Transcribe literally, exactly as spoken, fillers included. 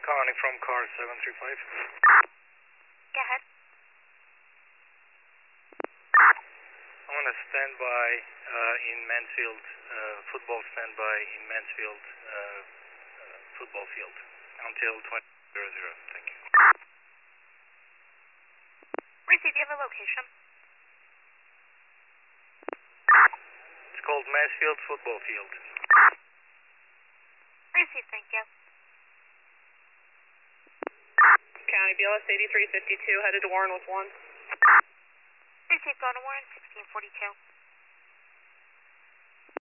calling from car seven three five. Go ahead. I'm on a standby uh, in Mansfield, uh, football standby in Mansfield uh, uh, football field until twenty hundred. Thank you. Receive, do you have a location? It's called Mansfield Football Field. Receive, thank you. County B L S eighty-three fifty-two, headed to Warren with one. Receive, going to Warren, sixteen forty-two.